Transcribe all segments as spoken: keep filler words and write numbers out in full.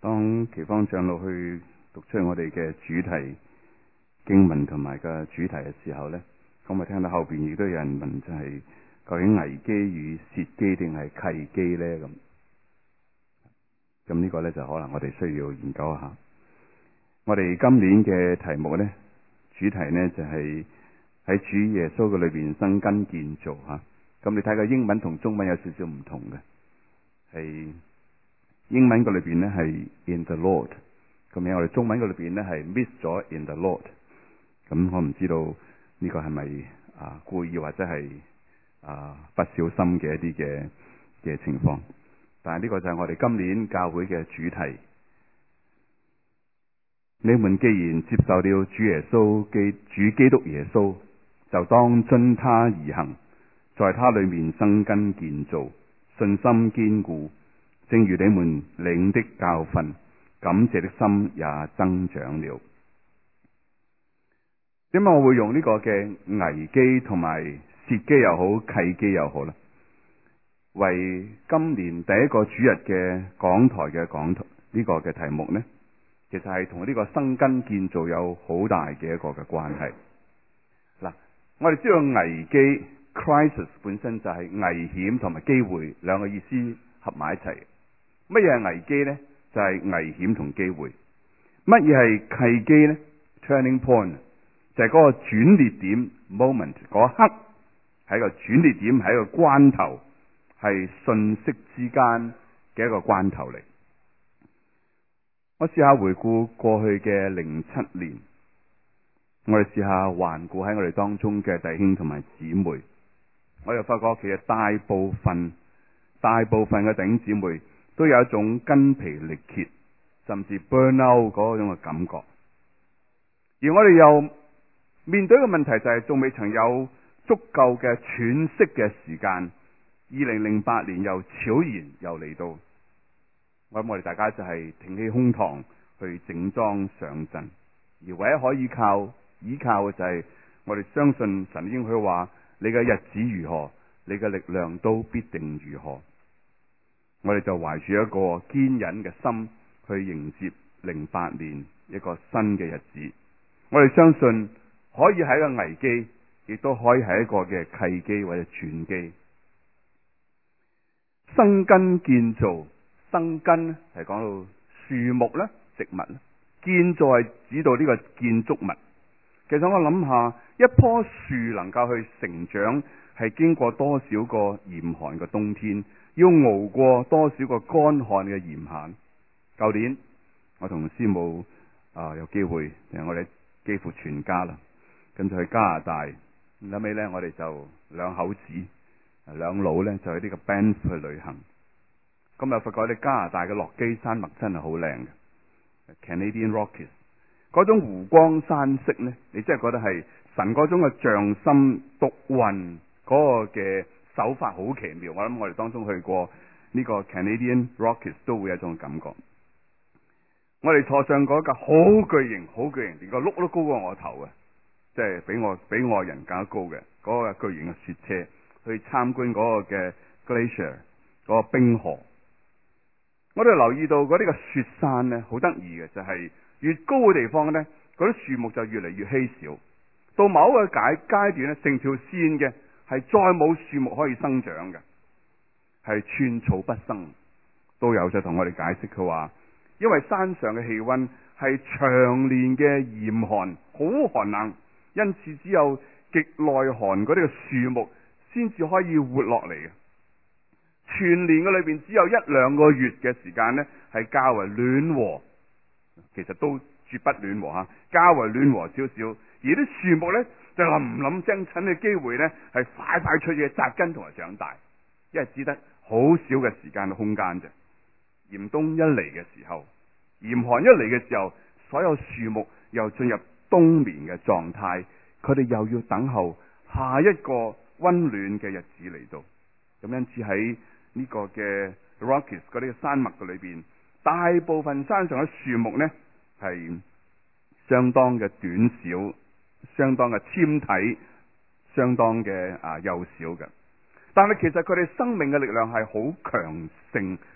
當奇芳長老去讀出我哋嘅主題經文同埋個主題嘅時候呢，咁我聽到後邊亦都有人問，就係究竟危機與薛機定係契機呢？咁咁呢個呢，就可能我哋需要研究一下。我哋今年嘅題目呢，主題呢就係喺主耶穌嘅裏邊生根建造吓。咁你睇個英文同中文有少少唔同嘅，係英文嘅裏邊呢係 in the Lord， 咁喺我哋中文嘅裏邊呢係 miss 咗 in the Lord。咁我唔知道呢個係咪啊故意或者係啊不小心嘅一啲嘅嘅情況，但係呢個就係我哋今年教會嘅主題。你們既然接受了主耶穌基主基督耶穌，就當遵他而行，在他裏面生根建造，信心堅固，正如你們領的教訓，感謝的心也增長了。點解我會用呢個嘅危機同埋薛機又好，契機又好呢？為今年第一個主日嘅講台嘅講台呢個嘅題目呢，其實係同呢個生根建造有好大嘅一個嘅關係。嗱，我哋知道危機 crisis 本身就係危險同埋機會兩個意思合埋一齊。乜嘢係危機呢？就係危險同機會。乜嘢係契機呢？ turning point 就係嗰個轉捩點 moment， 嗰一刻係一個轉捩點，係一個關頭，係瞬息之間嘅一個關頭嚟。我試下回顧過去嘅零七年，我哋試下環顧喺我哋當中嘅弟兄同埋姊妹，我又發覺其實大部分大部分嘅弟兄姊妹都有一種筋疲力竭，甚至 burn out 嗰種嘅感覺。而我哋又面對一個問題，就係仲未曾有足夠嘅喘息嘅時間。二零零八年又悄然又嚟到，我諗我哋大家就係挺起胸膛去整裝上陣，而唯一可以靠依靠嘅就係我哋相信神應許話：你嘅日子如何，你嘅力量都必定如何。我哋就懷住一個堅忍嘅心去迎接零八年一個新嘅日子。我哋相信可以係一個危機，亦都可以係一個嘅契機或者轉機。生根建造，生根係講到樹木啦、植物啦，建造係指到呢個建築物。其實我諗下，一棵樹能夠去成長，係經過多少個嚴寒嘅冬天，要熬過多少個乾旱嘅嚴寒。舊年我同師母啊、呃、有機會，我哋幾乎全家啦，跟住去加拿大，後尾咧我哋就兩口子兩老咧就去呢個 Banff 去旅行。咁又發覺你加拿大嘅落基山脈真係好靚嘅 Canadian Rockies， 嗰種湖光山色咧，你真係覺得係神嗰種嘅匠心獨運嗰個嘅手法好奇妙。我諗我哋當中去過呢個 Canadian Rockies 都會有一種感覺。我哋坐上嗰架好巨型好巨型，連個轆都高過我頭嘅，即係比我比我人更加高嘅嗰個巨型嘅雪車，去參觀嗰個嘅 glacier 嗰個冰河。我哋留意到嗰啲嘅雪山咧，好得意嘅就係越高嘅地方咧，嗰啲樹木就越嚟越稀少。到某一個階階段咧，成條線嘅係再冇樹木可以生長嘅，係寸草不生。都有就同我哋解釋，佢話因為山上嘅氣溫係長年嘅嚴寒，好寒冷，因此只有極耐寒嗰啲嘅樹木先至可以活落嚟嘅。全年嘅裏邊只有一兩個月嘅時間呢係較為暖和，其實都絕不暖和吓，較為暖和少少。而啲樹木呢，就冧冧精趁嘅機會呢係快快脆嘅扎根同埋長大，因為只得好少嘅時間嘅空間啫。嚴冬一嚟嘅時候，嚴寒一嚟嘅時候，所有樹木又進入冬眠嘅狀態，佢哋又要等候下一個溫暖嘅日子嚟到。咁因此喺呢個嘅 Rockies 嗰啲山脈嘅裏邊，大部分山上嘅樹木呢係相當嘅短小，相當嘅纖體，相當嘅啊幼小嘅。但係其實佢哋生命嘅力量係好強盛、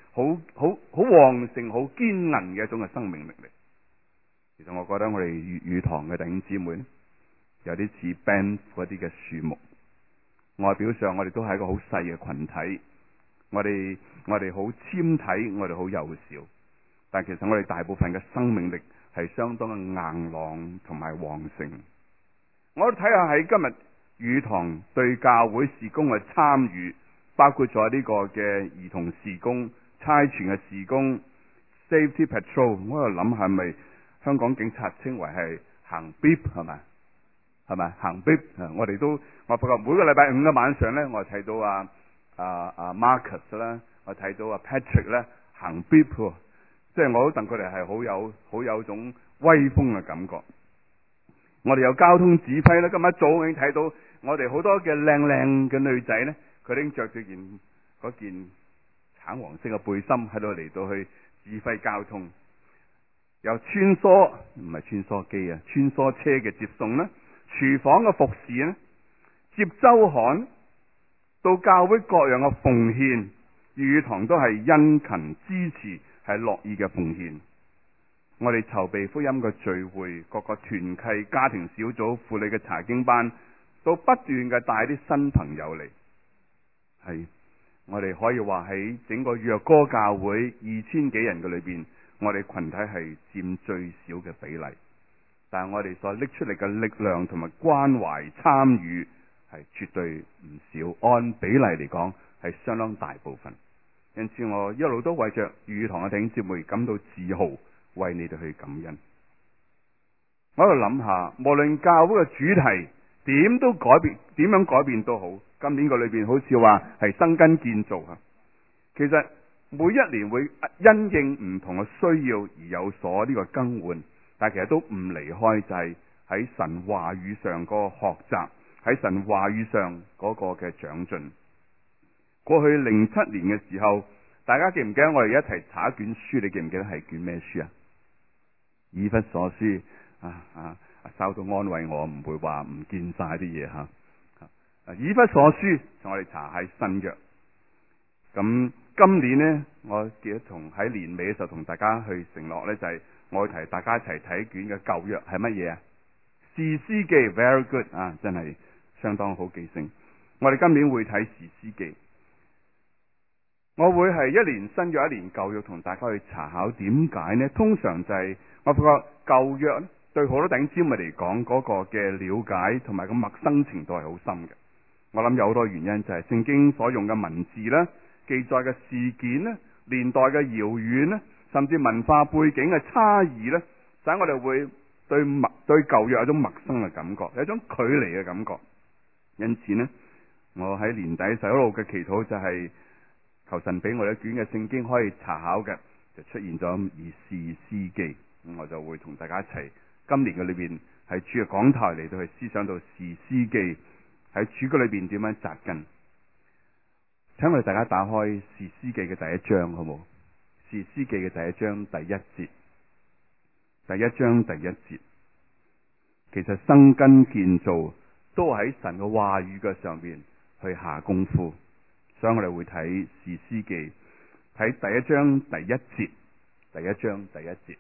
好好好旺盛、好堅韌嘅一種嘅生命力嚟。其實我覺得我哋粵語堂嘅弟兄姊妹有啲似 band 嗰啲嘅樹木，外表上我哋都係一個好細嘅群體，我哋我哋好纖體，我哋好幼小，但其實我哋大部分嘅生命力係相當嘅硬朗同埋旺盛。我哋睇下喺今日語堂對教會事工嘅參與，包括咗呢個嘅兒童事工、差傳嘅事工、Safety Patrol， 我喺度諗係咪香港警察稱為係行 beep 係咪？係咪行 beep？我哋都我發覺每個禮拜五嘅晚上咧，我睇到啊啊啊 Marcus 啦，我睇到啊 Patrick 咧行 beep， 即係我都戥佢哋係好有好有種威風嘅感覺。我哋有交通指揮咧，今日一早已經睇到我哋好多嘅靚靚嘅女仔咧，佢已經着住件嗰件橙黃色嘅背心喺度嚟到去指揮交通。有穿梭唔係穿梭機啊，穿梭車嘅接送啦，廚房嘅服侍咧，接周刊到教會各樣嘅奉獻，粵語堂都係殷勤支持，係樂意嘅奉獻。我哋籌備福音嘅聚會，各個團契、家庭小組、婦女嘅查經班，都不斷嘅帶啲新朋友嚟。係我哋可以話喺整個若歌教會二千幾人嘅裏邊，我哋群體係佔最少嘅比例，但係我哋所拎出嚟嘅力量同埋關懷參與係絕對唔少，按比例嚟講係相當大部分。因此我一路都為着粵語堂嘅弟兄姊妹感到自豪，為你哋去感恩。我喺度諗下，無論教會嘅主題點都改變，點樣改變都好，今年個裏邊好似話係生根建造啊。其實每一年會因應唔同嘅需要而有所呢個更換，但係其實都唔離開就係喺神話語上嗰個學習，喺神話語上嗰個嘅長進。過去零七年嘅時候，大家記唔記得我哋一齊查一卷書？你記唔記得係卷咩書啊？以弗所書啊啊，收到安慰我，唔會話唔見晒啲嘢吓。以弗所書我哋查喺新約。咁今年呢，我記得同喺年尾嘅時候同大家去承諾呢，就係、是、我會提大家一齊睇卷嘅舊約係乜嘢啊？士師記 very good 啊，真係相當好記性。我哋今年會睇士師記。我會係一年新約一年舊約同大家去查考，點解呢？通常就係、是、我發覺舊約對好多弟兄姊妹嚟講嗰個嘅了解同埋個陌生程度係好深嘅。我諗有好多原因，就係聖經所用嘅文字啦、記載嘅事件啦、年代嘅遙遠啦，甚至文化背景嘅差異咧，使我哋會對陌對舊約有種陌生嘅感覺，有一種距離嘅感覺。因此呢，我喺年底時一路嘅祈禱就係、是。求神俾我哋一卷嘅聖經可以查考嘅，就出現咗《士師記》，咁我就會同大家一齊今年嘅裏邊喺主嘅講台嚟到去思想到《士師記》喺主嘅裏邊點樣扎根。請我哋大家打開《士師記》嘅第一章，好冇？《士師記》嘅第一章第一節，第一章第一節，其實生根建造都喺神嘅話語嘅上邊去下功夫。所以我哋會睇士師記，睇第一章第一節，第一章第一節，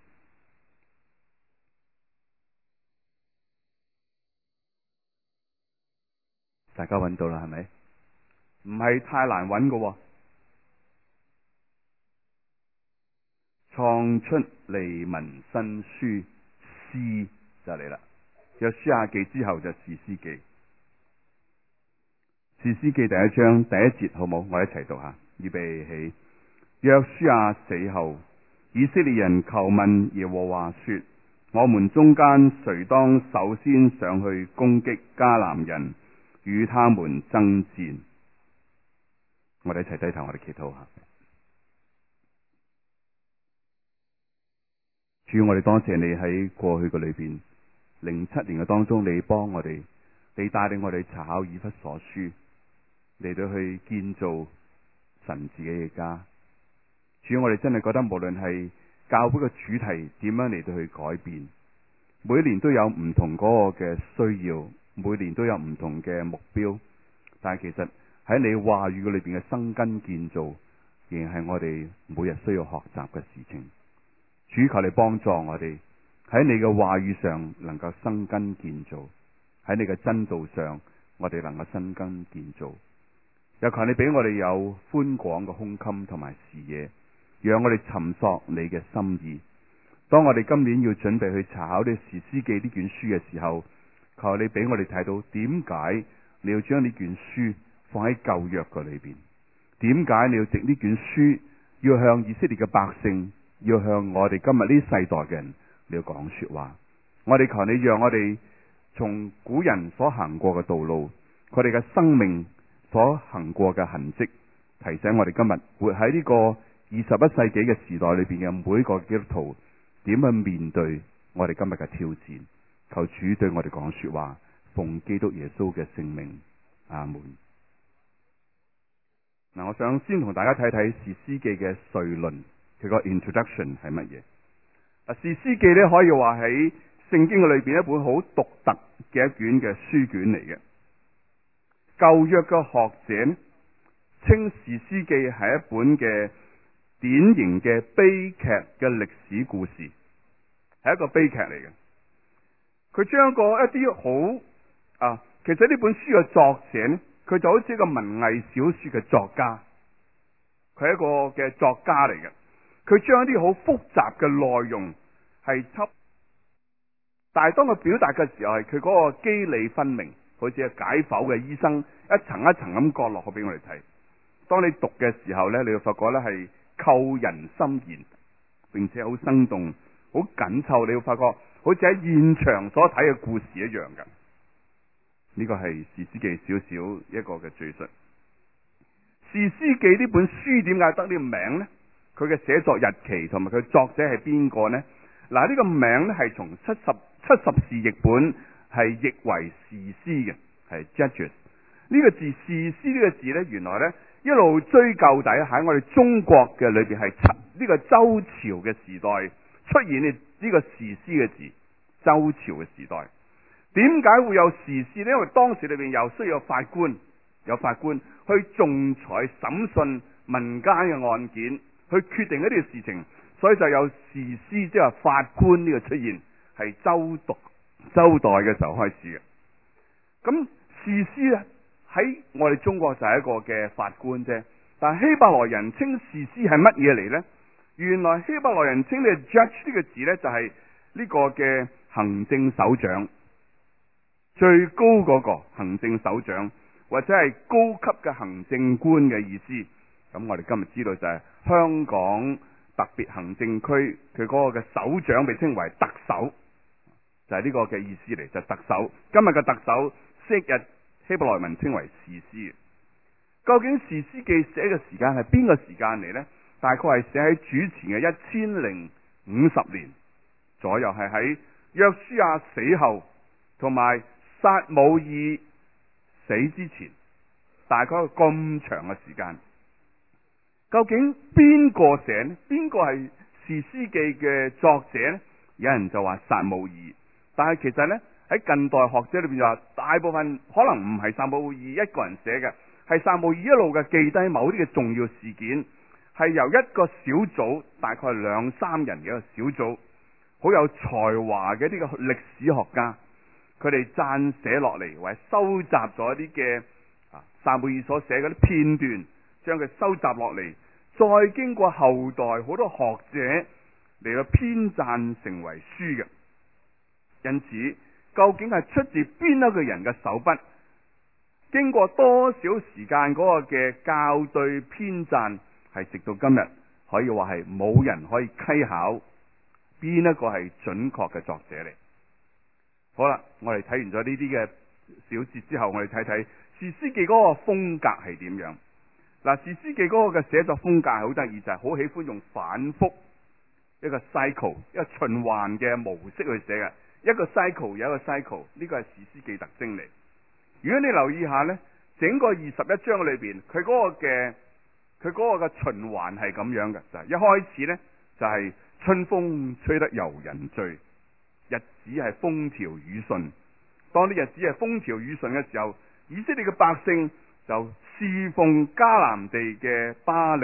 大家揾到啦，係咪？唔係太難揾㗎。創出利民申書，詩就嚟啦。約書亞記之後就士師記。士師記第一章第一節，好冇？我一齊讀下，預備起。約書亞死後，以色列人求問耶和華說：我們中間誰當首先上去攻擊迦南人，與他們爭戰？我哋一齊低頭，我哋祈禱下。主，我哋多謝你喺過去嘅裏邊，零七年嘅當中，你幫我哋，你帶領我哋查考以弗所書。嚟到去建造神自己嘅家。主要我哋真係覺得無論係教會嘅主題點樣嚟到去改變，每年都有唔同嗰個嘅需要，每年都有唔同嘅目標，但係其實喺你話語嘅裏邊嘅生根建造仍然係我哋每日需要學習嘅事情。主求你幫助我哋喺你嘅話語上能夠生根建造，喺你嘅真道上我哋能夠生根建造。又求你俾我哋有寬廣嘅胸襟同埋視野，讓我哋尋索你嘅心意。當我哋今年要準備去查考呢《士師記》呢卷書嘅時候，求你俾我哋睇到點解你要將呢卷書放喺舊約嘅裏邊，點解你要藉呢卷書要向以色列嘅百姓，要向我哋今日呢世代嘅人你要講說話。我哋求你讓我哋從古人所行過嘅道路，佢哋嘅生命所行過嘅痕跡，提醒我哋今日活喺呢個二十一世紀嘅時代裏邊嘅每一個基督徒點去面對我哋今日嘅挑戰。求主對我哋講說話，奉基督耶穌嘅聖名，阿門。嗱，我想先同大家睇睇士師記嘅序論，佢個 introduction 係乜嘢？啊，士師記咧可以話喺聖經嘅裏邊一本好獨特嘅一卷嘅書卷嚟嘅。舊約嘅學者咧稱士師記係一本嘅典型嘅悲劇嘅歷史故事，係一個悲劇嚟嘅。佢將個一啲好啊，其實呢本書嘅作者咧，佢就好似一個文藝小說嘅作家，佢係一個嘅作家嚟嘅。佢將一啲好複雜嘅內容係輯，但係當佢表達嘅時候，係佢嗰個機理分明，好似係解剖嘅醫生一層一層咁割落去俾我哋睇。當你讀嘅時候咧，你會發覺咧係扣人心弦，並且好生動、好緊湊。你會發覺好似喺現場所睇嘅故事一樣嘅。呢個係士師記少少一個嘅敘述。士師記呢本書點解得呢個名呢？佢嘅寫作日期同埋佢作者係邊個呢？嗱，呢個名咧係從七十七十士譯本係譯為士師嘅，係 Judges。呢個字士師呢個字呢，原來呢一路追究底喺我哋中國嘅裏邊係呢個周朝嘅時代出現呢呢個士師嘅字，周朝嘅時代。點解會有士師呢？因為當時裏邊又需要有法官，有法官去仲裁審訊民間嘅案件，去決定一啲事情，所以就有士師，即係法官呢個出現，係周讀周代嘅時候開始嘅。咁士師咧喺我哋中國就係一個嘅法官啫，但係希伯來人稱士師係乜嘢嚟呢？原來希伯來人稱呢個 judge 呢個字呢，就係呢個嘅行政首長。最高嗰個行政首長，或者係高級嘅行政官嘅意思。咁我哋今日知道就係香港特別行政區佢嗰個嘅首長被稱為特首，就係呢個嘅意思嚟，就係特首。今日嘅特首昔日希伯來文稱為士師。究竟士師記寫嘅時間係邊個時間嚟呢？大概係寫喺主前嘅一千零五十年左右，係喺約書亞死後同埋撒母耳死之前，大概咁長嘅時間。究竟邊個寫呢？邊個係士師記嘅作者呢？有人就話撒母耳，但係其實呢，喺近代學者裏邊就話，大部分可能唔係撒母耳一個人寫嘅，係撒母耳一路嘅記低某啲嘅重要事件，係由一個小組，大概兩三人嘅一個小組，好有才華嘅呢個歷史學家。佢哋撰寫落嚟，或者收集咗一啲嘅啊撒母耳所寫嗰啲片段，將佢收集落嚟，再經過後代好多學者嚟到編撰成為書嘅。因此，究竟係出自邊一個人嘅手筆？經過多少時間嗰個嘅校對編撰，係直到今日可以話係冇人可以稽考邊一個係準確嘅作者嚟。好啦，我哋睇完咗呢啲嘅小節之後，我哋睇睇士師記嗰個風格係點樣。嗱，士師記嗰個嘅寫作風格係好得意，就係、是、好喜歡用反覆一個 cycle 一個循環嘅模式去寫嘅。一個 cycle 有一個 cycle， 呢個係士師記特徵嚟。如果你留意下呢，整個二十一章裏邊，佢嗰個嘅佢嗰個嘅循環係咁樣嘅，就係、是、一開始呢，就係、是、春風吹得遊人醉。日子係風調雨順，當啲日子係風調雨順嘅時候，以色列嘅百姓就侍奉迦南地嘅巴力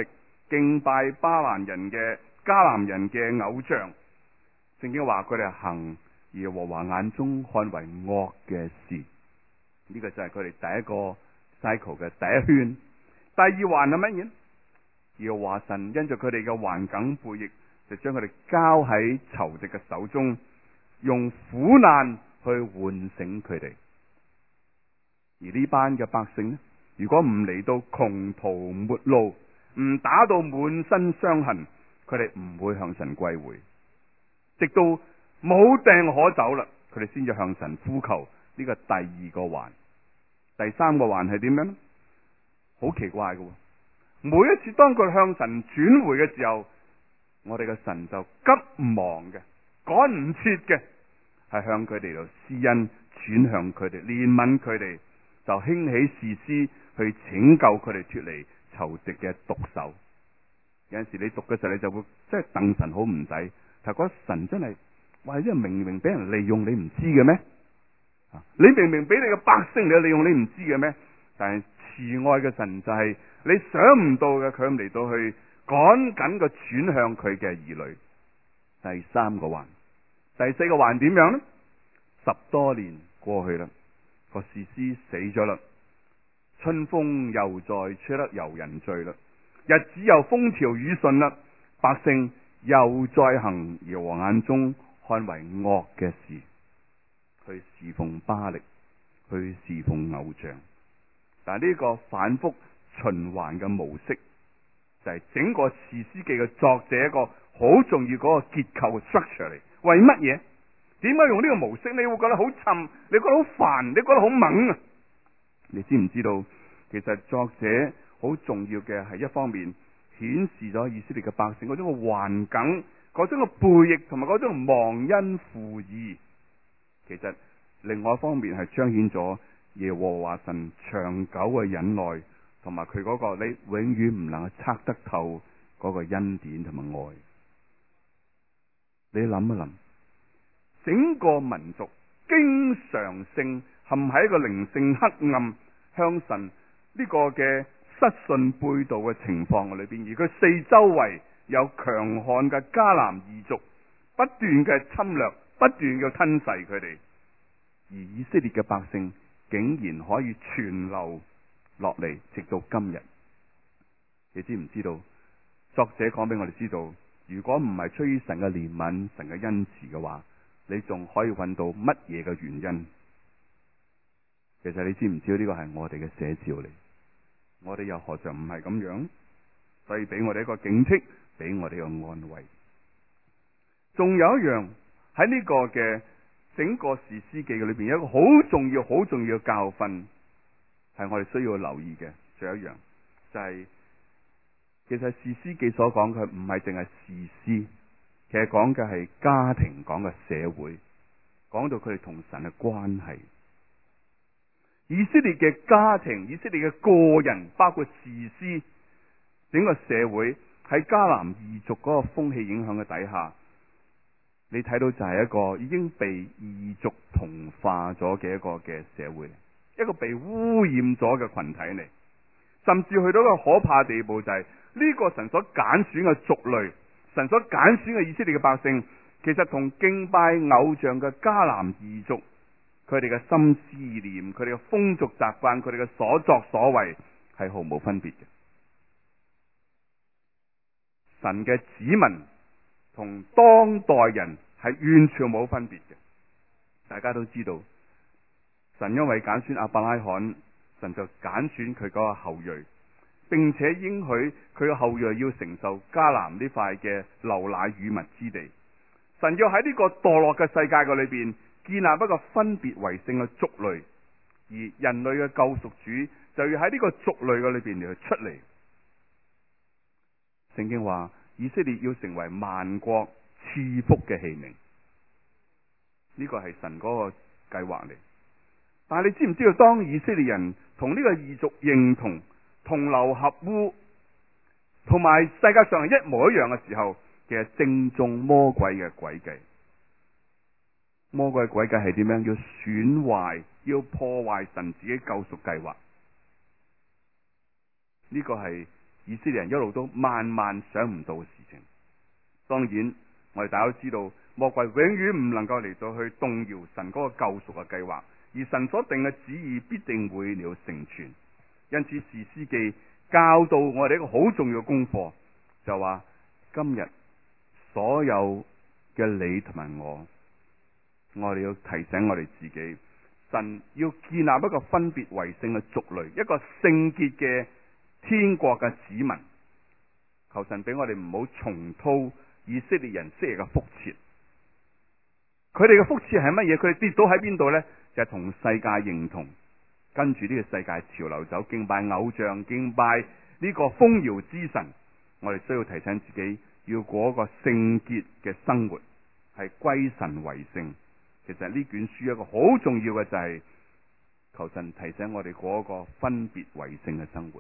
敬拜巴蘭人嘅迦南人嘅偶像。聖經話佢哋行耶和華眼中看為惡嘅事，呢、這個就係佢哋第一個 cycle 嘅第一圈。第二環係乜嘢？耶和華神因着佢哋嘅頑梗背逆，就將佢哋交喺仇敵嘅手中，用苦難去喚醒佢哋。而呢班嘅百姓呢，如果唔嚟到窮途末路，唔打到滿身傷痕，佢哋唔會向神歸回，直到冇掟可走啦，佢哋先至向神呼求。呢個第二個環。第三個環係點樣呢？好奇怪嘅，每一次當佢向神轉回嘅時候，我哋嘅神就急忙嘅，趕唔切嘅，係向佢哋度施恩，轉向佢哋，憐憫佢哋，就興起士師去拯救佢哋脫離仇敵嘅毒手。有陣時你讀嘅時候，你就會即係戥神好唔抵，但係覺得神真係，哇！因為明明俾人利用，你唔知嘅咩？你明明俾你嘅百姓你利用，你唔知嘅咩？但係慈愛嘅神就係你想唔到嘅，佢嚟到去趕緊個轉向佢嘅兒女。第三個環，第四個環點樣呢？十多年過去啦，個士師死咗啦，春風又再吹得遊人醉啦，日子又風調雨順啦，百姓又再行耶和華眼中看為惡嘅事，去侍奉巴力，去侍奉偶像。但係呢個反覆循環嘅模式，就係、是、整個士師記嘅作者一個好重要嗰個結構嘅 structure 嚟。為乜嘢？點解用呢個模式？你會覺得好沉，你覺得好煩，你覺得好猛啊？你知唔知道？其實作者好重要嘅係一方面顯示咗以色列嘅百姓嗰種嘅環境，嗰種嘅背逆同埋嗰種忘恩負義。其實另外一方面係彰顯咗耶和華神長久嘅忍耐，同埋佢嗰個你永遠唔能夠測得透嗰個恩典同埋愛。你諗一諗，整個民族經常性陷喺一個靈性黑暗、向神呢個嘅失信背道嘅情況裏邊，而佢四周圍有強悍嘅迦南異族不斷嘅侵略，不斷嘅吞噬佢哋，而以色列嘅百姓竟然可以存留落嚟，直到今日。你知唔知道？作者講俾我哋知道，如果唔係出於神嘅憐憫、神嘅恩慈嘅話，你仲可以揾到乜嘢嘅原因？其實你知唔知道呢個係我哋嘅寫照嚟？我哋又何嘗唔係咁樣？所以俾我哋一個警惕，俾我哋一個安慰。仲有一樣喺呢個嘅整個士師記嘅裏邊，有一個好重要、好重要嘅教訓，係我哋需要留意嘅。仲有一樣就係、是，其實士師記所講嘅唔係淨係士師，其實講嘅係家庭，講嘅社會，講到佢哋同神嘅關係。以色列嘅家庭，以色列嘅個人，包括士師，整個社會喺迦南異族嗰個風氣影響嘅底下，你睇到就係一個已經被異族同化咗嘅一個嘅社會，一個被污染咗嘅群體嚟，甚至去到一個可怕地步，就係呢個神所揀選嘅族類，神所揀選嘅以色列嘅百姓，其實同敬拜偶像嘅迦南異族，佢哋嘅心思念，佢哋嘅風俗習慣，佢哋嘅所作所為係毫無分別嘅。神嘅子民同當代人係完全冇分別嘅。大家都知道，神因為揀選亞伯拉罕，神就揀選佢嗰個後裔，並且應許佢嘅後裔要承受迦南呢塊嘅流奶與蜜之地。神要喺呢個墮落嘅世界嘅裏邊建立一個分別為聖嘅族類，而人類嘅救贖主就要喺呢個族類嘅裏邊嚟出嚟。聖經話以色列要成為萬國賜福嘅器皿，呢個係神嗰個計劃嚟。但係你知唔知道，當以色列人同呢個異族認同、同流合污，同埋世界上係一模一樣嘅時候，其實正中魔鬼嘅詭計。魔鬼嘅詭計係點樣？要損壞、要破壞神自己救贖計劃。呢個係以色列人一路都萬萬想唔到嘅事情。當然，我哋大家都知道，魔鬼永遠唔能夠嚟到去動搖神嗰個救贖嘅計劃，而神所定嘅旨意必定會了成全。因此，士師記教導我哋一個好重要嘅功課，就話今日所有嘅你同埋我，我哋要提醒我哋自己，神要建立一個分別為聖嘅族類，一個聖潔嘅天國嘅子民。求神俾我哋唔好重蹈以色列人昔日嘅覆轍。佢哋嘅覆轍係乜嘢？佢哋跌倒喺邊度呢？就係、是、同世界認同，跟住呢個世界潮流走，敬拜偶像，敬拜呢個豐饒之神。我哋需要提醒自己，要過一個聖潔嘅生活，係歸神為聖。其實呢卷書一個好重要嘅就係、是、求神提醒我哋過一個分別為聖嘅生活。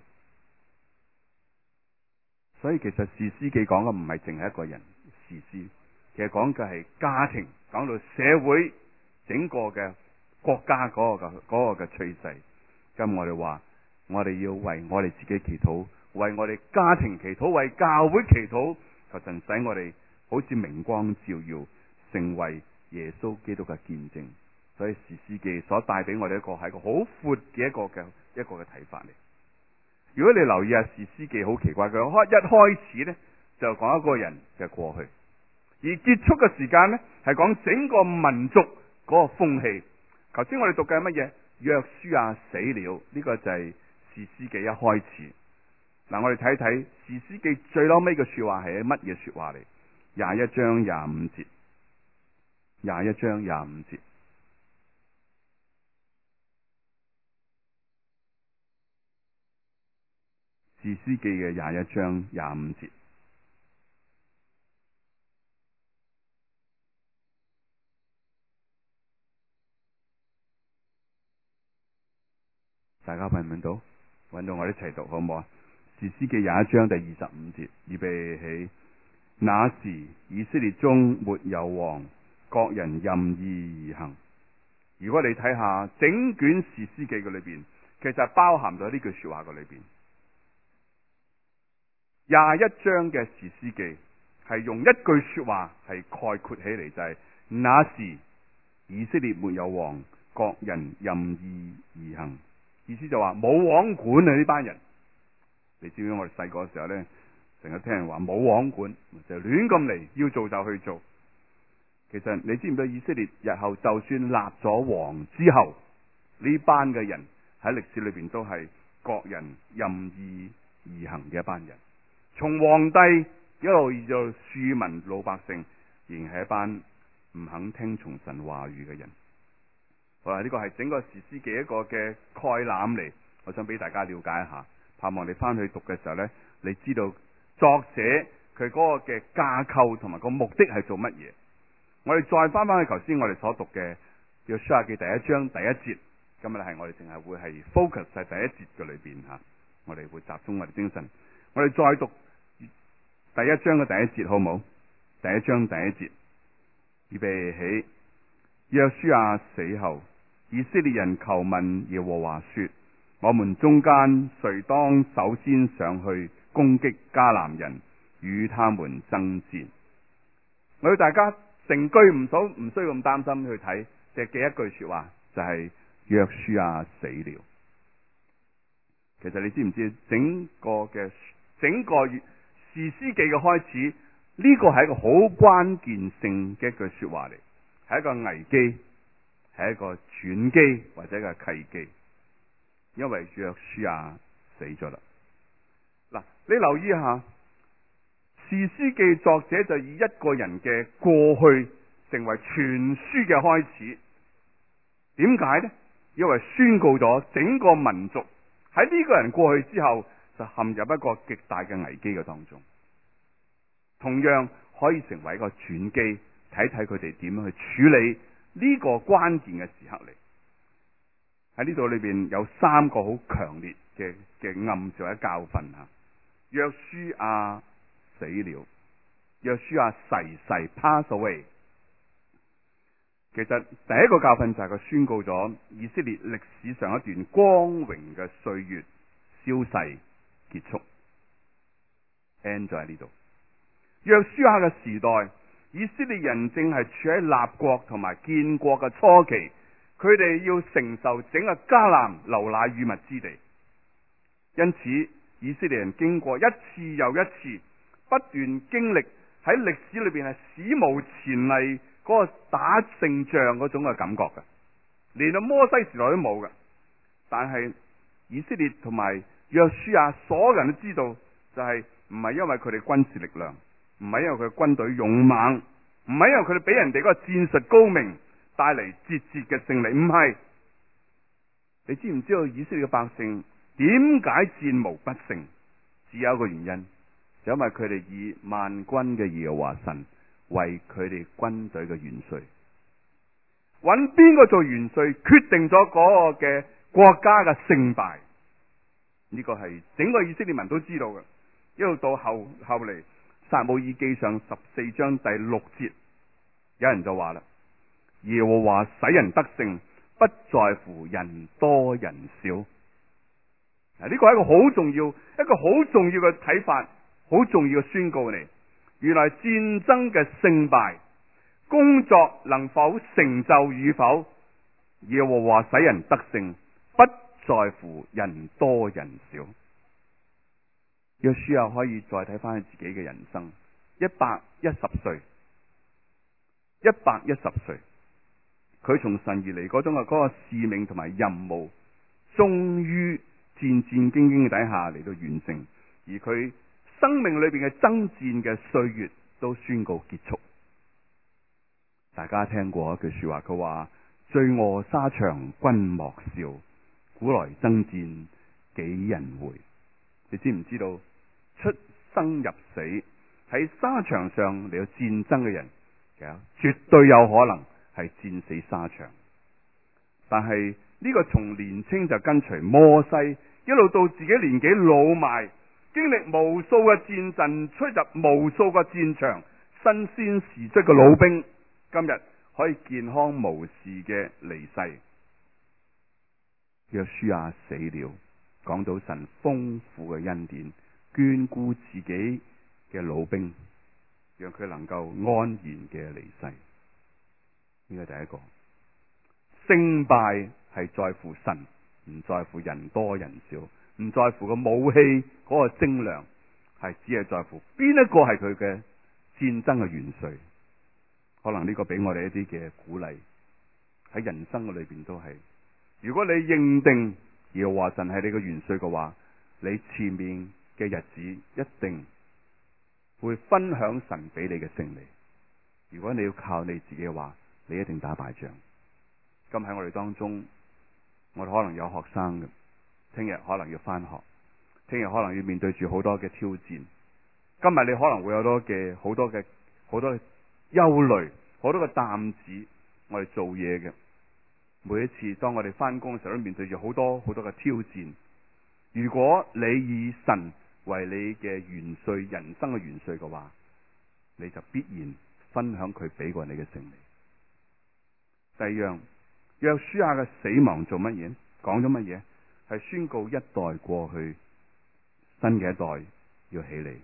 所以其實士師記講嘅唔係淨係一個人士師，其實講嘅係家庭，講到社會整個嘅國家嗰個嘅嗰個嘅趨勢。咁我哋話，我哋要為我哋自己祈禱，為我哋家庭祈禱，為教會祈禱，求神使我哋好似明光照耀，成為耶穌基督嘅見證。所以士師記所帶俾我哋一個係一個好闊嘅一個嘅一個嘅睇法嚟。如果你留意下士師記，好奇怪，佢開一開始呢，就講一個人嘅過去，而結束嘅時間呢，係講整個民族嗰個風氣。頭先我哋讀嘅係乜嘢？約書亞死了，呢、這個就係士師記一開始。嗱，我哋睇睇士師記最嬲尾嘅說話係乜嘢說話嚟？廿一章廿五節，廿一章廿五節。士師記嘅廿一章廿五節，大家揾唔揾到？揾到我哋一齊讀好唔好啊？士師記廿一章第二十五節，預備起。那時以色列中沒有王，各人任意而行。如果你睇下整卷士師記嘅裏邊，其實包含咗呢句說話嘅裏邊。廿一章嘅士師記係用一句說話係概括起嚟，就係、是、那時以色列沒有王，各人任意而行。意思就話冇王管啊！呢班人，你知唔知我哋細個嘅時候呢，成日聽人話冇王管，就亂咁嚟，要做就去做。其實你知唔知以色列日後就算立咗王之後，呢班嘅人喺歷史裏邊都係各人任意而行嘅一班人。從皇帝一路至到庶民老百姓，仍然係一班唔肯聽從神話語嘅人。好啦，呢個係整個士師記一個嘅概覽嚟，我想俾大家了解一下。盼望你翻去讀嘅時候呢，你知道作者佢嗰個嘅架構同埋個目的係做乜嘢。我哋再翻翻去頭先我哋所讀嘅約書亞記第一章第一節，今日係我哋淨係會係 focus 喺第一節嘅裏邊吓，我哋會集中我哋精神。我哋再讀第一章嘅第一節好唔好？第一章第一節，預備起。約書亞死後，以色列人求問耶和華說：我們中間誰當首先上去攻擊迦南人，與他們爭戰？我要大家成句唔數，唔需要咁擔心去睇，只係記一句說話，就係、是、約書亞死了。其實你知唔知整個嘅整個士師記嘅開始，呢、這個係一個好關鍵性嘅一句說話嚟，係一個危機，係一個轉機或者一個契機，因為約書亞死咗啦。嗱，你留意一下，士師記作者就以一個人嘅過去成為全書嘅開始。點解呢？因為宣告咗整個民族喺呢個人過去之後，就陷入一個極大嘅危機嘅當中。同樣可以成為一個轉機，睇睇佢哋點樣去處理呢個關鍵嘅時刻嚟。喺呢度裏邊有三個好強烈嘅嘅暗示或者教訓吓。約書亞死了，約書亞逝世 pass away。其實第一個教訓就係佢宣告咗以色列歷史上一段光榮嘅歲月消逝結束。 end 咗喺呢度。約書亞嘅時代，以色列人正係處喺立國同埋建國嘅初期，佢哋要承受整個迦南流奶與蜜之地，因此以色列人經過一次又一次不斷經歷喺歷史裏邊係史無前例嗰個打勝仗嗰種嘅感覺嘅，連到摩西時代都冇嘅。但係以色列同埋約書亞所有人都知道，就係唔係因為佢哋軍事力量，唔係因為佢哋軍隊勇猛，唔係因為佢哋俾人哋嗰個戰術高明帶嚟節節嘅勝利，唔係。你知唔知道以色列嘅百姓點解戰無不勝？只有一個原因，就因為佢哋以萬軍嘅耶和華神為佢哋軍隊嘅元帥，揾邊個做元帥，決定咗嗰個嘅國家嘅勝敗。呢個係整個以色列民都知道嘅。一路到後後嚟撒母耳記上十四章第六節，有人就話啦：耶和華使人得勝，不在乎人多人少。嗱，呢個係一個好重要、一個好重要嘅睇法，好重要嘅宣告嚟。原來戰爭嘅勝敗、工作能否成就與否，耶和華使人得勝，不在乎人多人少。約書亞可以再睇翻自己嘅人生，一百一十歲，一百一十歲，佢從神而嚟嗰種嘅嗰個使命同埋任務，終於戰戰兢兢底下嚟到完成，而佢生命裏邊嘅爭戰嘅歲月都宣告結束。大家聽過一句說話，佢話：醉臥沙場君莫笑，古來爭戰幾人回。你知唔知道出生入死喺沙場上嚟到戰爭嘅人，其實絕對有可能係戰死沙場。但係呢個從年青就跟隨摩西，一路到自己年紀老邁，經歷無數嘅戰陣，出入無數個戰場，身先士卒嘅老兵，今日可以健康無事嘅離世。約書亞死了，講到神豐富嘅恩典，眷顧自己嘅老兵，讓佢能夠安然嘅離世。呢個第一個。勝敗係在乎神，唔在乎人多人少，唔在乎個武器嗰個精良，係只係在乎邊一個係佢嘅戰爭嘅元帥。可能呢個俾我哋一啲嘅鼓勵，喺人生嘅裏邊都係。如果你認定耶和華神係你嘅元帥嘅話，你前面嘅日子一定會分享神俾你嘅勝利。如果你要靠你自己嘅話，你一定打敗仗。咁喺我哋當中，我哋可能有學生嘅，聽日可能要翻學，聽日可能要面對住好多嘅挑戰。今日你可能會有多嘅好多嘅好多嘅憂慮，好多嘅擔子，我哋做嘢嘅。每一次當我哋翻工嘅時候，都面對住好多好多嘅挑戰。如果你以神為你嘅元帥，人生嘅元帥嘅話，你就必然分享佢俾過你嘅勝利。第二樣，約書亞嘅死亡做乜嘢？講咗乜嘢？係宣告一代過去，新嘅一代要起嚟。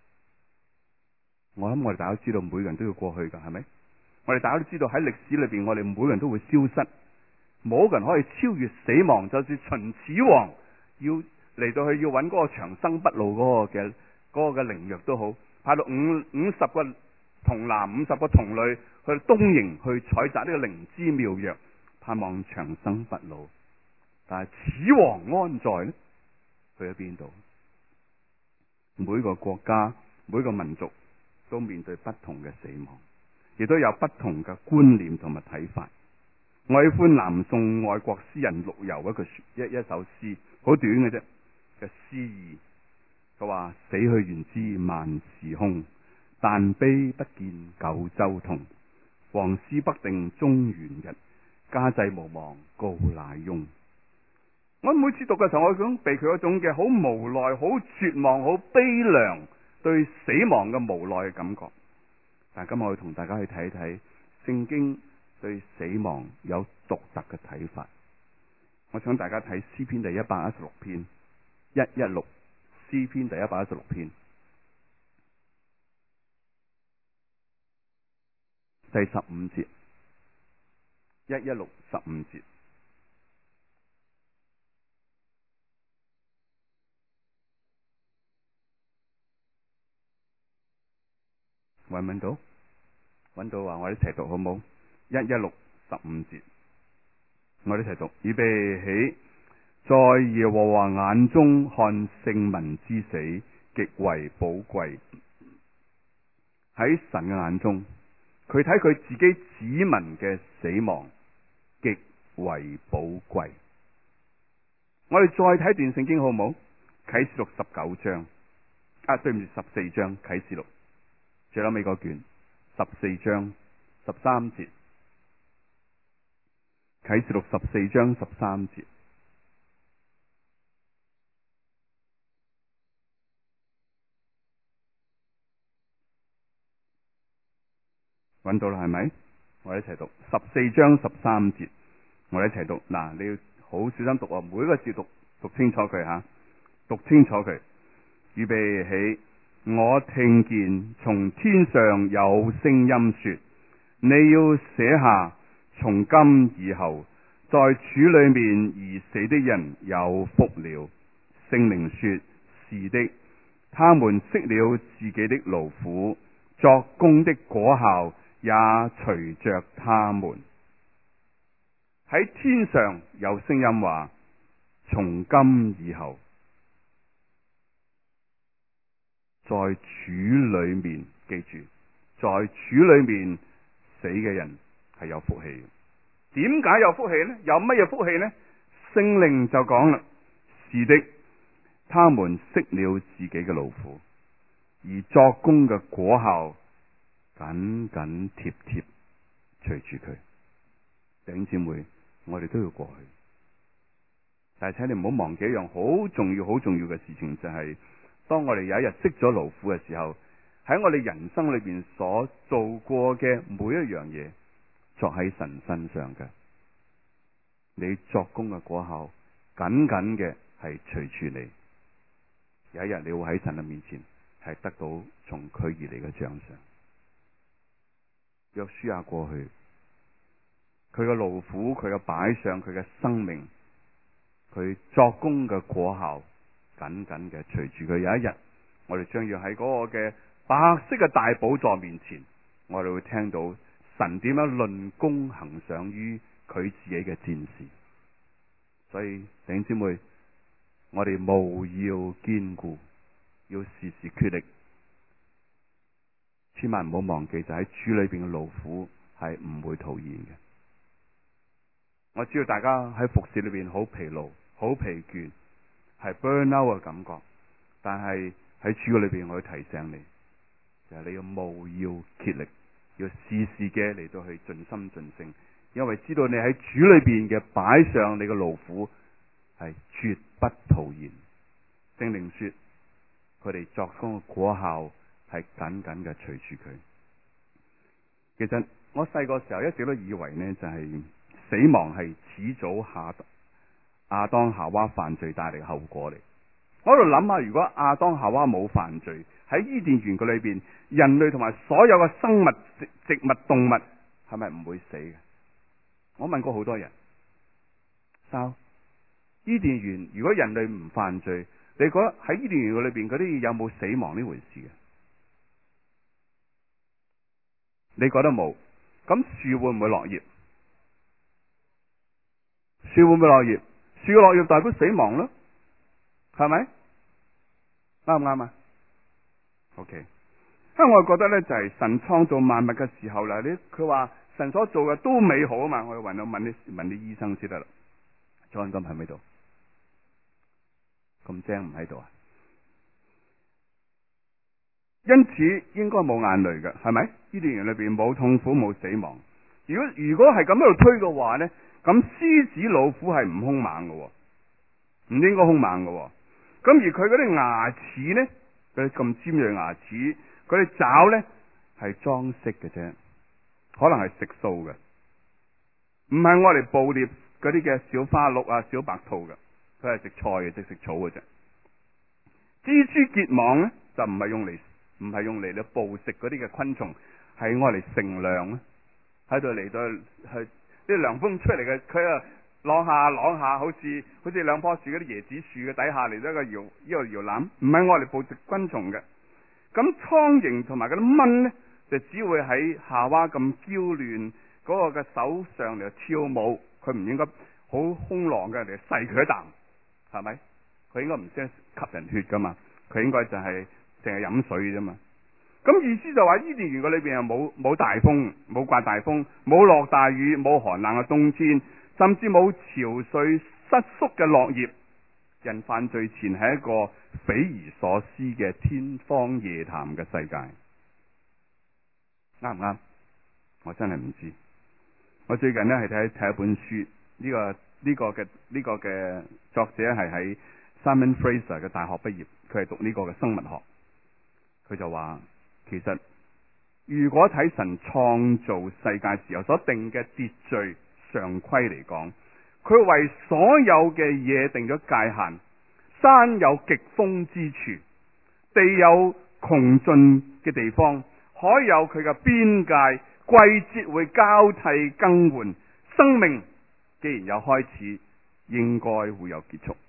我諗我哋大家都知道，每個人都要過去噶，係咪？我哋大家都知道喺歷史裏邊，我哋每個人都會消失，冇一個人可以超越死亡。就算秦始皇要嚟到去要揾嗰個長生不老嗰個嘅嗰個嘅靈藥都好，派到五五十個童男、五十個童女去東營去採集呢個靈芝妙藥，盼望長生不老。但係始皇安在呢？去咗邊度？每個國家、每個民族都面對不同嘅死亡，亦都有不同嘅觀念同埋睇法。我喜歡南宋愛國詩人陸游一句一一首詩，好短嘅啫嘅詩意。佢話：死去元知萬事空，但悲不見九州同。黃絲不定中原日，家祭無忘告乃翁。我每次讀嘅時候，我想被佢嗰種嘅好無奈、好絕望、好悲涼，對死亡嘅無奈嘅感覺。但今日我要同大家去睇一睇聖經對死亡有獨特嘅睇法。我想大家睇詩篇第一百一十六篇一一六，詩篇第一百一十六篇。 第十五節，一一六十五節，揾唔揾到？揾到話我哋一齊讀好冇？一一六十五節，我哋一齊讀，預備起。在耶和華眼中看聖民之死極為寶貴，喺神嘅眼中，佢睇佢自己子民嘅死亡極為寶貴。我哋再睇段聖經好冇？啟示錄十九章，啊對唔住十四章，啟示錄最後尾嗰卷十四章十三節，啟示錄十四章十三節。揾到啦，係咪？我哋一齊讀十四章十三節，我哋一齊讀。嗱，你要好小心讀啊，每一個字讀讀清楚佢吓，讀清楚佢。預備起，我聽見從天上有聲音說：你要寫下，從今以後，在主裏面而死的人有福了。聖靈說：是的，他們息了自己的勞苦，作工的果效也隨着他們。喺天上有聲音話：從今以後，在主裏面，記住，在主裏面死嘅人係有福氣。點解有福氣呢？有乜嘢福氣呢？聖靈就講啦：是的，他們息了自己嘅勞苦，而作工嘅果效緊緊貼貼隨住佢。弟兄姊妹，我哋都要過去，但係請你唔好忘記一樣好重要、好重要嘅事情，就係、是、當我哋有一日息咗勞苦嘅時候，喺我哋人生裏邊所做過嘅每一樣嘢，作喺神身上嘅，你作工嘅果效緊緊嘅係隨住你。有一日你會喺神嘅面前係得到從佢而嚟嘅獎賞。約書亞過去，佢嘅勞苦，佢嘅擺上，佢嘅生命，佢作工嘅果效緊緊嘅隨住佢。有一日，我哋將要喺嗰個嘅白色嘅大寶座面前，我哋會聽到神點樣論功行賞於佢自己嘅戰士。所以弟兄姊妹，我哋務要堅固，要時時竭力。千萬唔好忘記，就喺主裏邊嘅勞苦係唔會徒然嘅。我知道大家喺服侍裏邊好疲勞、好疲倦，係 burn out 嘅感覺。但係喺主裏邊，我要提醒你，就係、是、你要務要竭力，要時時嘅嚟到去盡心盡性，因為知道你喺主裏邊嘅擺上你嘅勞苦係絕不徒然。聖靈說，佢哋作工嘅果效係緊緊嘅隨住佢。其實我細個時候一直都以為呢，就係、是、死亡係始祖下亞當夏娃犯罪帶嚟嘅後果嚟。我喺度諗下，如果亞當夏娃冇犯罪，喺伊甸園嘅裏邊，人類同埋所有嘅生物、植物、動物係咪唔會死嘅？我問過好多人，sao？伊甸園如果人類唔犯罪，你覺得喺伊甸園嘅裏邊嗰啲有冇死亡呢回事嘅？你覺得冇？咁樹會唔會落葉？樹會唔會落葉？樹嘅落葉代表死亡咯，係咪？啱唔啱啊 ？OK，因為我覺得咧，就係、是、神創造萬物嘅時候啦，你佢話神所做嘅都美好啊嘛，我要揾到問啲問啲醫生先得啦。莊金喺咪度？咁精唔喺度啊？因此應該冇眼淚嘅，係咪？伊甸園裏邊冇痛苦冇死亡。如果如果係咁喺度推嘅話咧，咁獅子老虎係唔兇猛嘅，唔應該兇猛嘅。咁而佢嗰啲牙齒咧，佢咁尖銳牙齒，佢啲爪咧係裝飾嘅啫，可能係食素嘅，唔係我哋捕獵嗰啲嘅小花鹿啊、小白兔嘅，佢係食菜嘅，即食草嘅啫。蜘蛛結網咧就唔係用嚟。唔係用嚟咧捕食嗰啲嘅昆蟲，係愛嚟乘涼啊！ 喺度嚟到去啲涼風出嚟嘅，佢啊啷下啷下，好似好似兩棵樹嗰啲椰子樹嘅底下嚟咗一個搖呢個搖籃，唔係我哋捕食昆蟲嘅。咁蒼蠅同埋嗰啲蚊咧，就只會喺夏娃咁嬌嫩嗰個嘅手上嚟跳舞，佢唔應該好兇狼嘅嚟噬佢一啖，係咪？佢應該唔識吸人血噶嘛，佢應該就係淨係飲水啫嘛。咁意思就話伊甸園個裏邊又冇冇大風，冇刮大風，冇落大雨，冇寒冷嘅冬天，甚至冇潮水失縮嘅落葉。人犯罪前係一個匪夷所思嘅天方夜譚嘅世界，啱唔啱？我真係唔知。我最近呢係睇睇一本書，呢、這個呢、這個嘅呢、這個嘅作者係喺 Simon Fraser 嘅大學畢業，佢係讀呢個嘅生物學。佢就話，其實如果睇神創造世界時候所定嘅秩序常規嚟講，佢為所有嘅嘢定咗界限。山有極峰之處，地有窮盡嘅地方，海有佢嘅邊界，季節會交替更換。生命既然有開始，應該會有結束。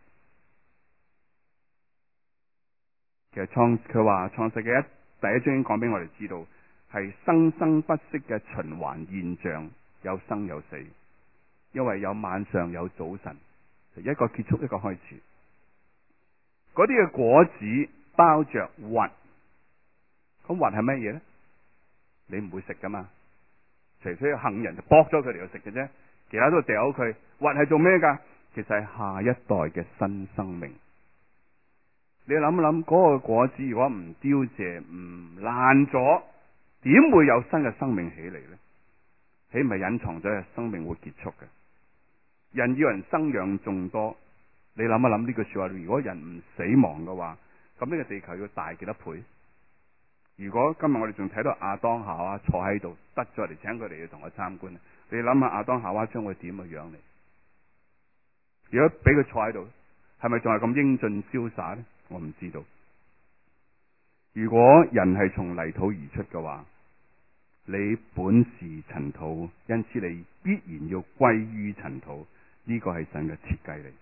其實創佢話創世記一第一章已經講俾我哋知道，係生生不息嘅循環現象，有生有死。因為有晚上有早晨，一個結束一個開始。嗰啲嘅果子包着核，咁核係乜嘢呢？你唔會食噶嘛，除非杏仁就剝咗佢嚟去食嘅啫，其他都掉佢。核係做咩噶？其實係下一代嘅新生命。你諗一諗，嗰個果子如果唔凋謝唔爛咗，點會有新嘅生命起嚟呢？豈唔係隱藏咗嘅生命會結束嘅？人要人生養眾多。你諗一諗呢句說話，如果人唔死亡嘅話，咁呢個地球要大幾多倍？如果今日我哋仲睇到亞當夏娃坐喺度，得咗嚟請佢哋要同我參觀，你諗下亞當夏娃將會點嘅樣嚟？如果俾佢坐喺度，係咪仲係咁英俊瀟灑呢？我唔知道。如果人係從泥土而出嘅話，你本是塵土，因此你必然要歸於塵土。呢個係神嘅設計嚟。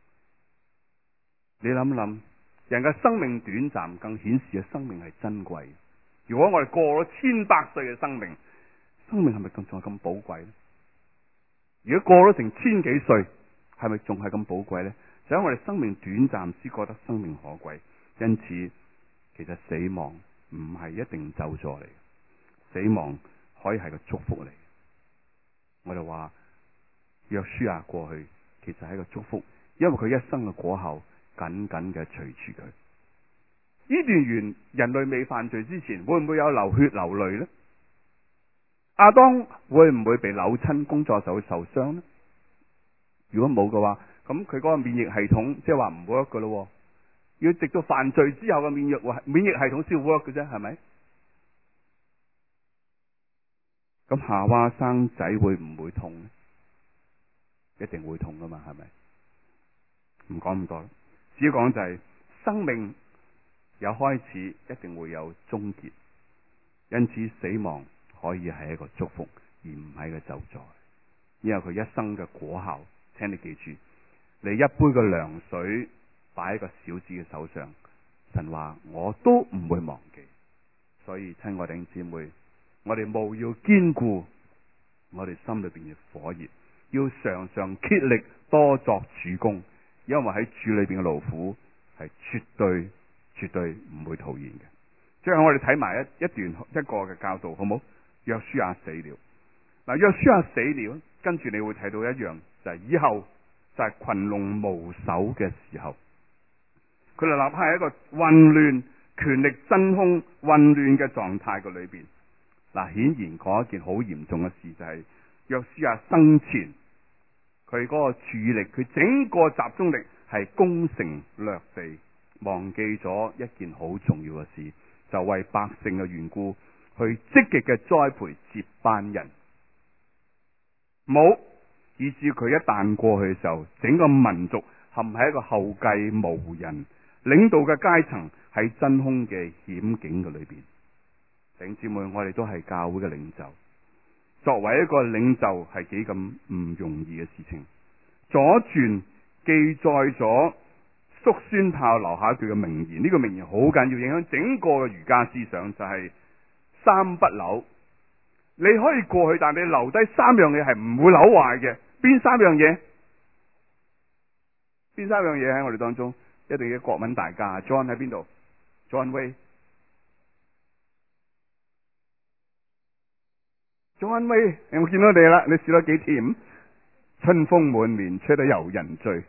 你諗諗，人嘅生命短暫，更顯示嘅生命係珍貴。如果我哋過咗千百歲嘅生命，生命係咪仲仲係咁寶貴呢？如果過咗成千幾歲，係咪仲係咁寶貴呢？就因為我哋生命短暫，先覺得生命可貴。因此，其實死亡唔係一定咒詛嚟，死亡可以係個祝福嚟。我哋話約書亞過去，其實係一個祝福，因為佢一生嘅果效緊緊嘅隨住佢。伊甸園人類未犯罪之前，會唔會有流血流淚呢？亞當會唔會被扭親，工作就會受傷呢？如果冇嘅話，咁佢嗰個免疫系統即係話唔 work 噶咯。要直到犯罪之後嘅免疫免疫系統先 work 嘅啫，係咪？咁夏娃生仔會唔會痛呢？一定會痛噶嘛，係咪？唔講咁多，只要講就係、是、生命有開始，一定會有終結。因此死亡可以係一個祝福，而唔係一個咒詛。因為佢一生嘅果效，請你記住，你一杯嘅涼水擺喺個小子嘅手上，神話我都唔會忘記。所以親愛弟兄姊妹，我哋務要堅固我哋心裏邊嘅火熱，要常常竭力多作主工，因為喺主裏邊嘅勞苦係絕對絕對唔會徒然嘅。最後我哋睇埋一一段一個嘅教導，好冇？約書亞死了。嗱，約書亞死了，跟住你會睇到一樣，就係、是、以後就係群龍無首嘅時候，佢哋立刻喺一個混亂、權力真空、混亂嘅狀態嘅裏邊。嗱，顯然嗰一件好嚴重嘅事就係、是、約書亞生前，佢嗰個注意力，佢整個集中力係攻城略地，忘記咗一件好重要嘅事，就為百姓嘅緣故，去積極嘅栽培接班人。冇，以至佢一旦過去嘅時候，整個民族陷喺一個後繼無人、領導嘅階層喺真空嘅險境嘅裏邊。弟兄姊妹，我哋都係教會嘅領袖， 作為一個領袖係幾咁唔容易嘅事情。左傳記載咗叔孫豹留下一句嘅名言，呢、這個名言好緊要，影響整個嘅儒家思想，就係、是、三不朽。你可以過去，但你留低三樣嘢係唔會朽壞嘅。邊三樣嘢？邊三樣嘢喺我哋當中？一定要國文大家 John 喺邊度 ？John Way。John Way， 我見到你啦，你笑得幾甜，春風滿面，吹得遊人醉。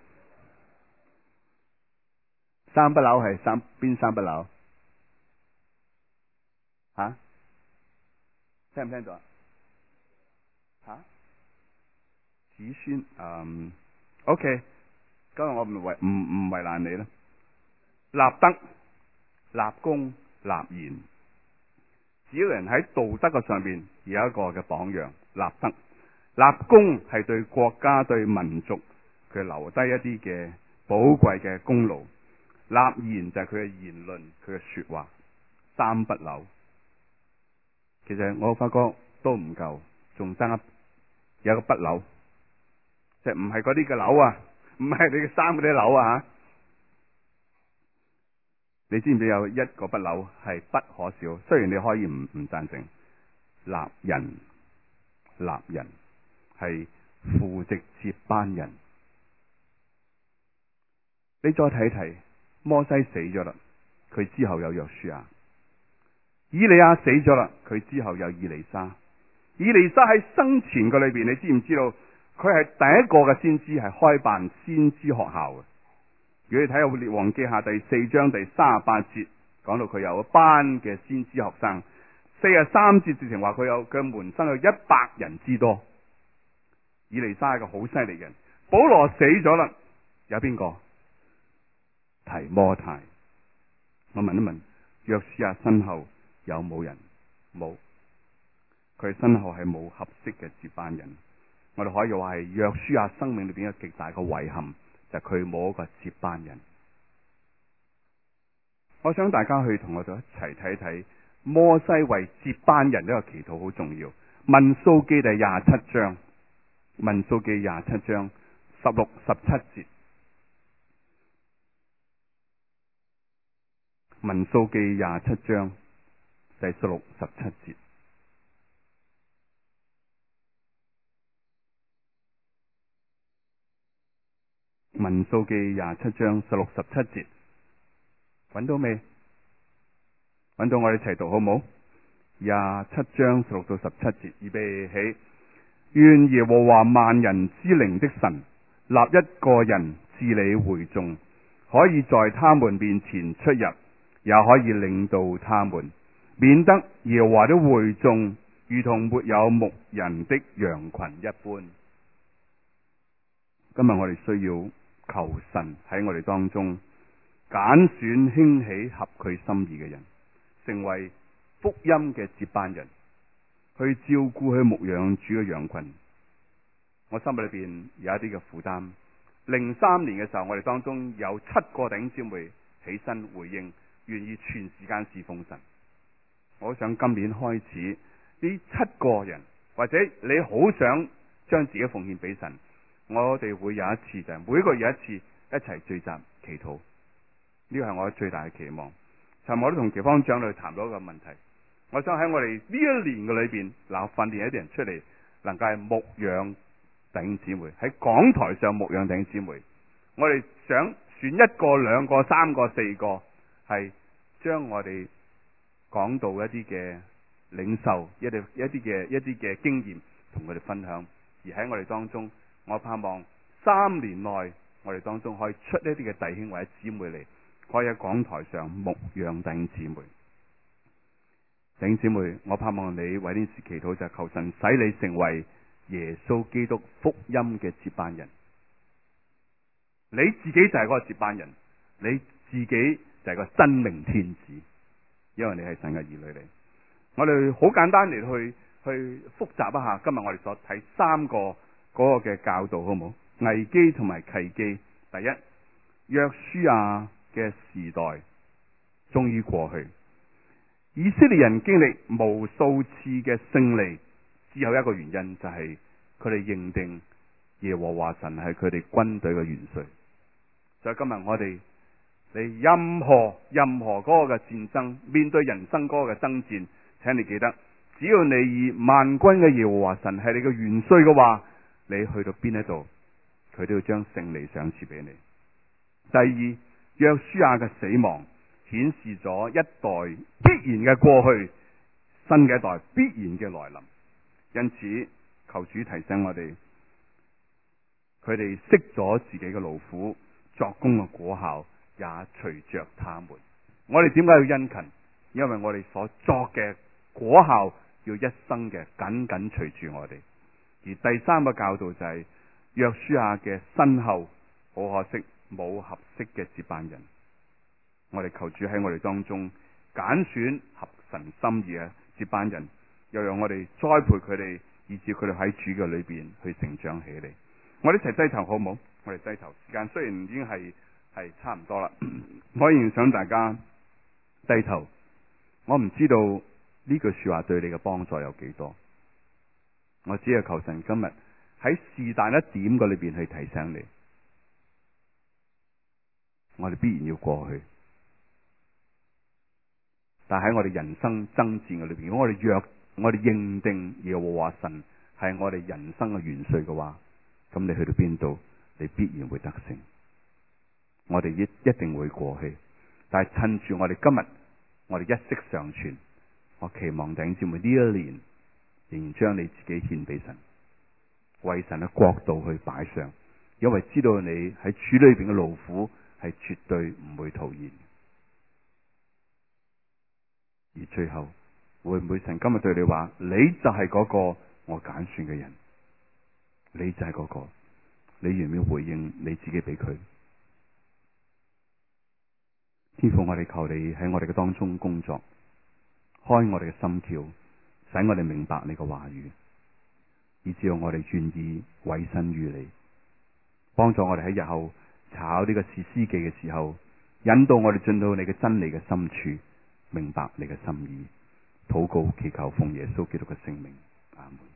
三不朽係三邊三不朽？吓、啊？聽唔聽到啊？吓？子孫，嗯 ，OK， 今日我唔為唔唔為難你啦。立德、立功、立言。只要人喺道德嘅上邊有一個嘅榜樣，立德、立功係對國家對民族佢留低一啲嘅寶貴嘅功勞，立言就係佢嘅言論佢嘅說話，三不朽。其實我發覺都唔夠，仲爭一有一個不朽，即係唔係嗰啲嘅朽啊，唔係你嘅衫嗰啲朽啊吓。你知唔知有一個不朽係不可少？雖然你可以唔唔贊成，立人，立人係扶植接班人。你再睇睇，摩西死咗啦，佢之後有約書亞；以利亞死咗啦，佢之後有以利沙。以利沙喺生前嘅裏邊，你知唔知道佢係第一個嘅先知，係開辦先知學校嘅。如果你睇下《列王記下》第四章第三十八節，講到佢有一班嘅先知學生，四十三節直情話佢有佢門生有一百人之多。以利沙係個好犀利嘅人。保羅死咗啦，有邊個？提摩太。我問一問，約書亞身後有冇人？冇，佢身後係冇合適嘅接班人。我哋可以話係約書亞生命裏邊一個極大嘅遺憾。就佢冇一個接班人。我想大家去同我哋一齊睇睇摩西為接班人呢個祈禱好重要。民數記第廿七章，民數記廿七章十六十七節，民數記廿七章第十六十七節。民數記廿七章十六十七節，揾到未？揾到，我哋一齊讀好冇？廿七章十六到十七節，預備起。願耶和華萬人之靈的神立一個人治理會眾，可以在他們面前出入，也可以領導他們，免得耶和華的會眾如同沒有牧人的羊群一般。今日我哋需要求神喺我哋當中揀選興起合佢心意嘅人，成為福音嘅接班人，去照顧去牧養主嘅羊群。我心裏邊有一啲嘅負擔。零三年嘅時候，我哋當中有七個弟兄姊妹起身回應，願意全時間侍奉神。我想今年開始，呢七個人或者你好想將自己奉獻俾神，我哋會有一次就係每一個月有一次一齊聚集祈禱，呢個係我最大嘅期望。尋日我都同其方長老談到一個問題，我想喺我哋呢一年嘅裏邊，嗱訓練一啲人出嚟，能夠係牧養弟兄姊妹，喺講台上牧養弟兄姊妹。我哋想選一個、兩個、三個、四個，係將我哋講道一啲嘅領袖，一啲一啲嘅一啲嘅經驗同佢哋分享，而喺我哋當中。我盼望三年內，我哋當中可以出一啲嘅弟兄或者姊妹嚟，可以喺講台上牧養弟兄姊妹。弟兄姊妹，我盼望你為呢次祈禱，就求神使你成為耶穌基督福音嘅接班人。你自己就係嗰個接班人，你自己就係個真命天子，因為你係神嘅兒女嚟。我哋好簡單嚟去去複習一下今日我哋所睇三個。嗰個嘅教導好冇？危機同埋契機。第一，約書亞嘅時代終於過去，以色列人經歷無數次嘅勝利， 只有一個原因，就係佢哋認定耶和華神係佢哋軍隊嘅元帥。所以今日我哋，你任何任何嗰個嘅戰爭，面對人生嗰個嘅爭戰，請你記得，只要你以萬軍嘅耶和華神係你嘅元帥嘅話，你去到邊一度，佢都要將勝利賞賜俾你。第二，約書亞嘅死亡顯示咗一代必然嘅過去，新嘅一代必然嘅來臨。因此，求主提醒我哋，佢哋息咗自己嘅勞苦，作工嘅果效也隨着他們。我哋點解要殷勤？因為我哋所作嘅果效要一生嘅緊緊隨住我哋。而第三個教導就係、是、約書亞嘅身後，好可惜冇合適嘅接班人。我哋求主喺我哋當中揀選合神心意嘅接班人，又讓我哋栽培佢哋，以致佢哋喺主嘅裏邊去成長起嚟。我哋一齊低頭好唔好？我哋低頭，時間雖然已經係係差唔多啦，我仍然想大家低頭。我唔知道呢句說話對你嘅幫助有幾多，我只係求神今日喺是但一點嘅裏邊去提醒你，我哋必然要過去。但喺我哋人生爭戰嘅裏邊，如果我哋若我哋認定耶和華神係我哋人生嘅元帥嘅話，咁你去到邊度，你必然會得勝。我哋一一定會過去，但係趁住我哋今日，我哋一息尚存，我期望弟兄姊妹呢一年仍然將你自己獻俾神，為神嘅國度去擺上，因為知道你喺主裏邊嘅勞苦係絕對唔會徒然。而最後會唔會神今日對你話，你就係嗰個我揀選嘅人，你就係嗰個，你願唔願回應你自己俾佢？天父，我哋求你喺我哋嘅當中工作，開我哋嘅心竅，使我哋明白你嘅話語，以至到我哋願意委身於你，幫助我哋喺日後查考呢個士師記嘅時候，引導我哋進到你嘅真理嘅深處，明白你嘅心意。禱告祈求奉耶穌基督嘅聖名，阿門。